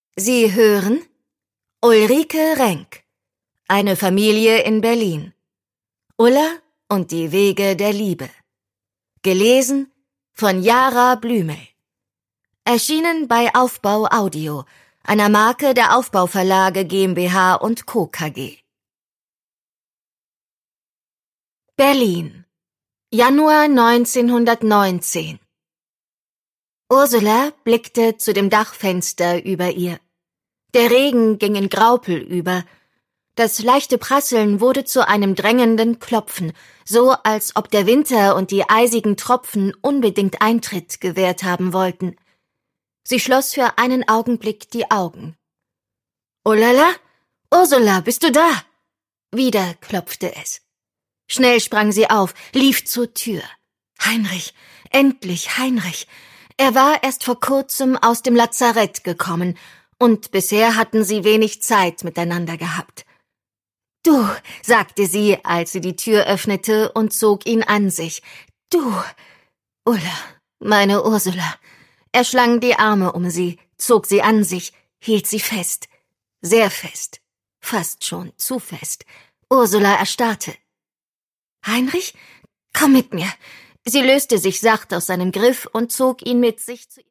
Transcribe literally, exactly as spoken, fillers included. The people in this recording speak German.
Sie hören Ulrike Renk, eine Familie in Berlin. Ulla und die Wege der Liebe. Gelesen von Jara Blümel. Erschienen bei Aufbau Audio, einer Marke der Aufbauverlage GmbH und Co. KG. Berlin, Januar neunzehnhundertneunzehn. Ursula blickte zu dem Dachfenster über ihr. Der Regen ging in Graupel über. Das leichte Prasseln wurde zu einem drängenden Klopfen, so als ob der Winter und die eisigen Tropfen unbedingt Eintritt gewährt haben wollten. Sie schloss für einen Augenblick die Augen. »Ulala? Ursula, bist du da?« Wieder klopfte es. Schnell sprang sie auf, lief zur Tür. Heinrich, endlich Heinrich. Er war erst vor kurzem aus dem Lazarett gekommen, und bisher hatten sie wenig Zeit miteinander gehabt. »Du«, sagte sie, als sie die Tür öffnete und zog ihn an sich. »Du, Ulla, meine Ursula.« Er schlang die Arme um sie, zog sie an sich, hielt sie fest. Sehr fest. Fast schon zu fest. Ursula erstarrte. »Heinrich, komm mit mir.« Sie löste sich sacht aus seinem Griff und zog ihn mit sich zu